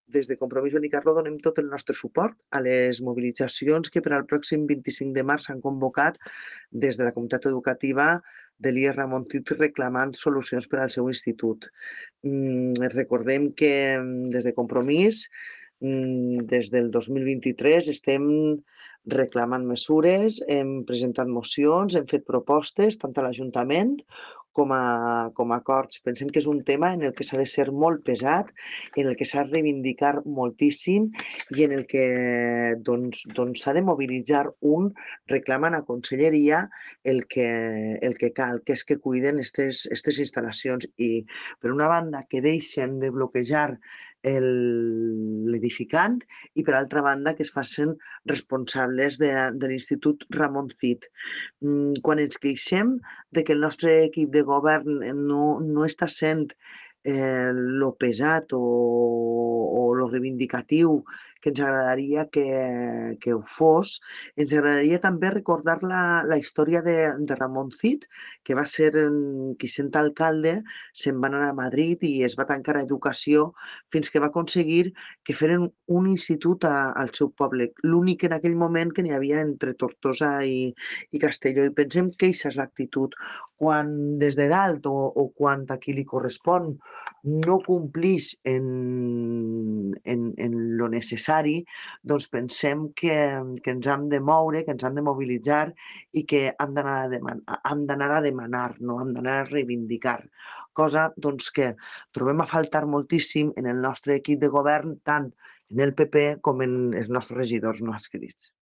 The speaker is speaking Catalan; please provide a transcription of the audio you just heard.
Des de Compromís Benicarló donem tot el nostre suport a les mobilitzacions que per al pròxim 25 de març s'han convocat des de la comunitat educativa de l'IE Ramon Cid reclamant solucions per al seu institut. Recordem que des de Compromís, des del 2023 estem reclamant mesures, hem presentat mocions, hem fet propostes tant a l'Ajuntament com a acords. Pensem que és un tema en el que s'ha de ser molt pesat, en el que s'ha de reivindicar moltíssim i en el que s'ha de mobilitzar reclamant a Conselleria el que cal, que és que cuiden aquestes instal·lacions i, per una banda, que deixen de bloquejar l'edificant i, per altra banda, que es facin responsables de l'Institut Ramon Cid. Quan ens queixem de que el nostre equip de govern no està sent lo pesat o lo reivindicatiu que ens agradaria que ho fos, ens agradaria també recordar la història de Ramon Cid, que va ser qui sent alcalde, se'n va anar a Madrid i es va tancar a Educació fins que va aconseguir que feren un institut al seu poble, l'únic en aquell moment que n'hi havia entre Tortosa i Castelló. I pensem que aquesta és l'actitud. Quan des de dalt o quan a qui li correspon no complix en lo necessari, doncs pensem que ens hem de moure, que ens hem de mobilitzar i que hem d'anar a demanar, no hem d'anar a reivindicar. Cosa doncs, que trobem a faltar moltíssim en el nostre equip de govern, tant en el PP com en els nostres regidors no adscrits.